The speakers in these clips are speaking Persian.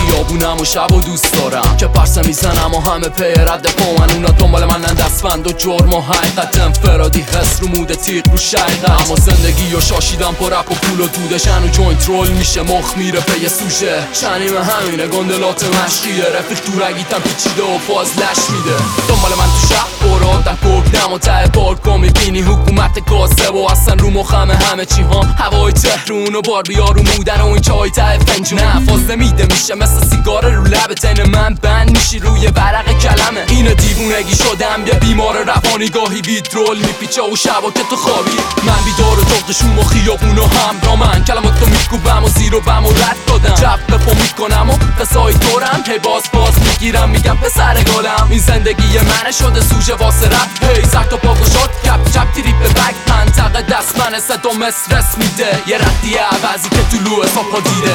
خیابونم و شب و دوست دارم که پرسه میزنم و همه پی رد پا من، اونا دنبال منن، دستبند و جرم و حقیقت انفرادی، حس رو موده تیغ رو شقیقت. اما زندگی و شاشیدم پر رپ و پول و دودشن و جوینت رول میشه، مخ میره پی سوشه. چنیم همینه گندلات مشقیه، رفیق تو رگیتم پیچیده و باز لش میده. دنبال من تو شهر برادم کوکدم و ته پارکو میبینی حکومت کاسب و اصلا رو مخمه همه چی ها. هوای تهرون و باربیا رو مودن و این چای ته فنجون، نه فاز نمیده میشه مثل سیگار رو لب تن من بند میشی روی ورق کلمه. اینه دیوونگی شدم یه بیمار روانی، گاهی ویدرول میپیچه و شبا که تو خوابی من بیدار و تاقشون و خیابون و همراه من، کلماتو میکوبم و زیر و بم و رد دادم، جب بپا میکنم و قصای دورم، هی باز میگیرم میگم پسر گلم این زندگی منه شده سوژه واسه رپ. هی سخت و پاک و شد کپ چپ تریپ به بک، منطقه دست منه صدام استرس میده، یه ردیه عوضی که تو لوه ساپا دیده.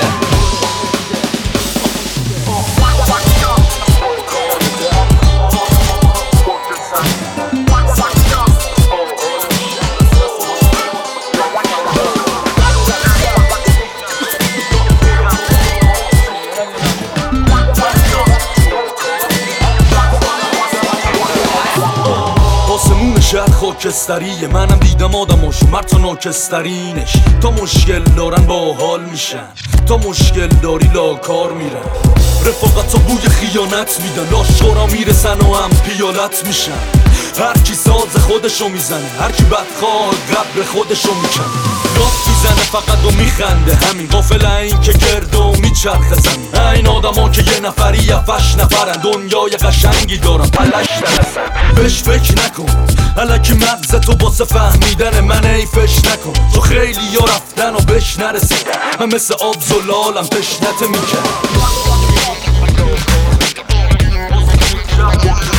آسمون شهر خاکستریه، منم دیدم آدماش مرد تا ناکسترینش. تا مشکل دارن با حال میشن، تا مشکل داری لاکار میرن، رفاقت و بوی خیانت میدن، لاشخورا میرسن و هم پیالت میشن. هر کی ساز خودشو میزنه، هر کی بدخواه قبر خودشو میکنه، لاف میزنه فقط و میخنده، همین قافله این که گرده و میچرخه زمین. این آدما که یه نفری یا 8 نفرن، دنیای قشنگی دارن پلش درسن. بهش فکر نکن الکی مغزتو واسه فهمیدن من حیفش نکن، تو خیلی یا رفتن و بهش نرسیدن، من مثل آب زلالم تشنت میکن.